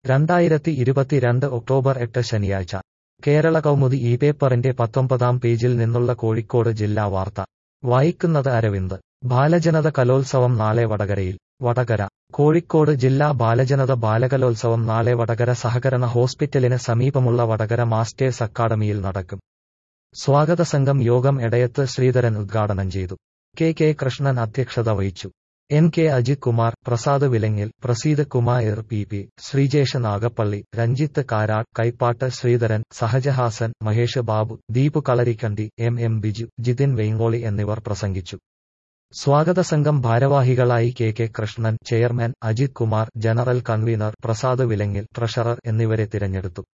2022 October 8 ശനിയാഴ്ച കേരള കൗമുദി ഈ പേപ്പറിന്റെ 19-ാം പേജിൽ നിന്നുള്ള കോഴിക്കോട് ജില്ലാ വാർത്ത വായിക്കുന്നത് അരവിന്ദ്. ബാലജനത കലോത്സവം നാളെ വടകരയിൽ. വടകര. കോഴിക്കോട് ജില്ലാ ബാലജനത ബാലകലോത്സവം നാളെ വടകര സഹകരണ ഹോസ്പിറ്റലിന് സമീപമുള്ള വടകര മാസ്റ്റേഴ്സ് അക്കാഡമിയിൽ നടക്കും. സ്വാഗത സംഘം യോഗം എടയത്ത് ശ്രീധരൻ ഉദ്ഘാടനം ചെയ്തു. കെ കൃഷ്ണൻ അധ്യക്ഷത വഹിച്ചു. K Ajith Kumar, Prasad Vilangil, Praseed Kumar, P Sreejesh Nagappally, Ranjith Karat, Kaippattu Sreedharan, Sahajahasan, Mahesh Babu, Deepu Kalarikkandi, M Biju, Jithin Veyngoli എന്നിവർ പ്രസംഗിച്ചു. സ്വാഗത സംഘം ഭാരവാഹികളായി K Krishnan chairman, Ajith Kumar general convener, Prasad Vilangil treasurer എന്നിവരെ തിരഞ്ഞെടുത്തു.